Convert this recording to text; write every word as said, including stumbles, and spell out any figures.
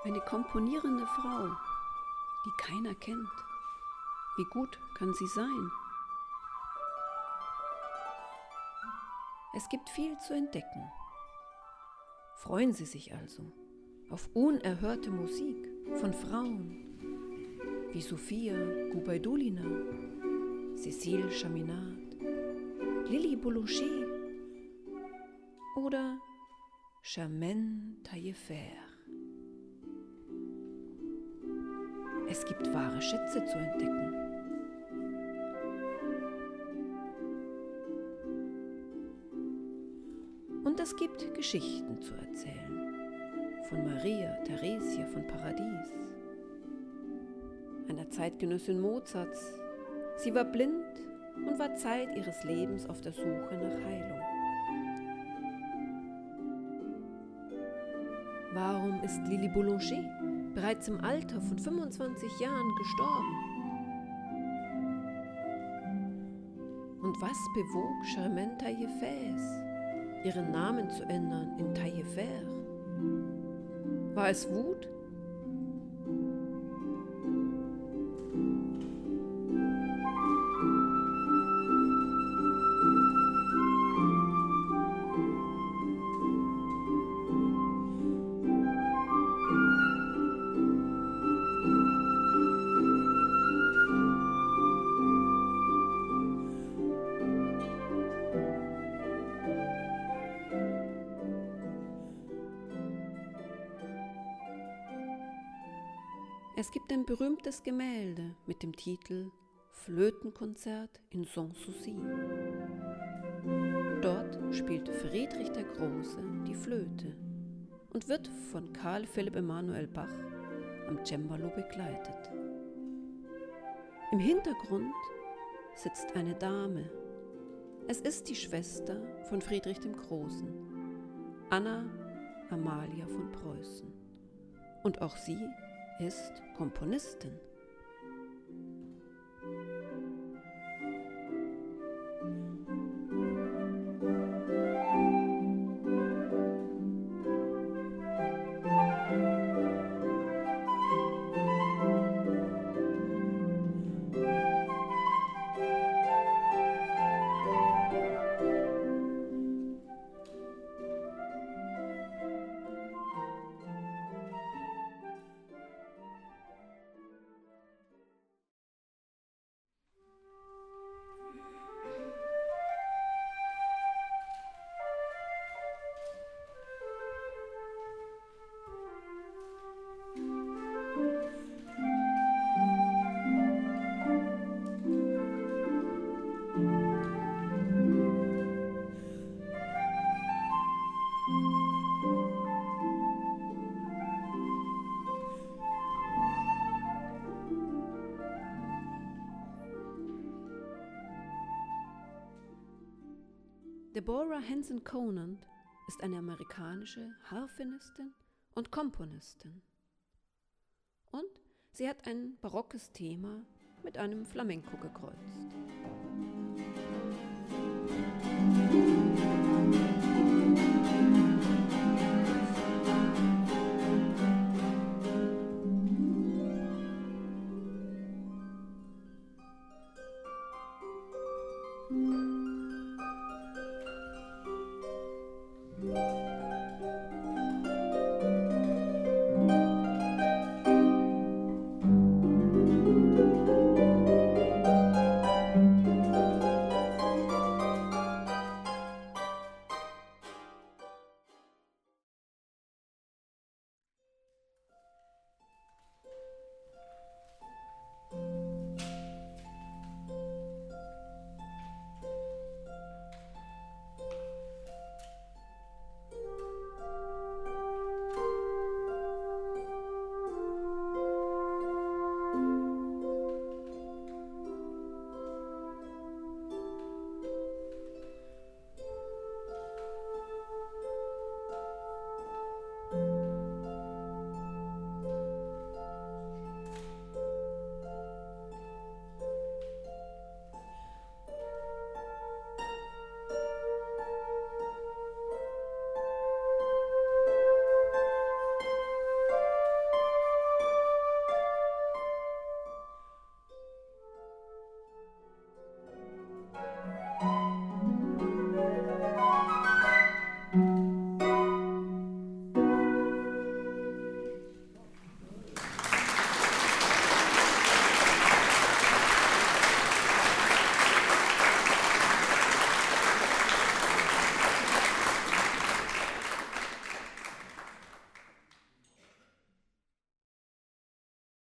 Eine komponierende Frau, die keiner kennt. Wie gut kann sie sein? Es gibt viel zu entdecken. Freuen Sie sich also auf unerhörte Musik von Frauen wie Sofia Gubaidulina, Cécile Chaminade, Lily Boulanger oder Germaine Taillefer. Es gibt wahre Schätze zu entdecken. Und es gibt Geschichten zu erzählen. Von Maria Theresia von Paradies, einer Zeitgenössin Mozarts. Sie war blind und war Zeit ihres Lebens auf der Suche nach Heilung. Warum ist Lily Boulanger bereits im Alter von fünfundzwanzig Jahren gestorben? Und was bewog Germaine Taillefer, ihren Namen zu ändern in Taillefer? War es Wut? Es gibt ein berühmtes Gemälde mit dem Titel Flötenkonzert in Sanssouci. Dort spielt Friedrich der Große die Flöte und wird von Karl Philipp Emanuel Bach am Cembalo begleitet. Im Hintergrund sitzt eine Dame. Es ist die Schwester von Friedrich dem Großen, Anna Amalia von Preußen. Und auch sie ist Komponistin. Deborah Henson Conant ist eine amerikanische Harfenistin und Komponistin. Und sie hat ein barockes Thema mit einem Flamenco gekreuzt.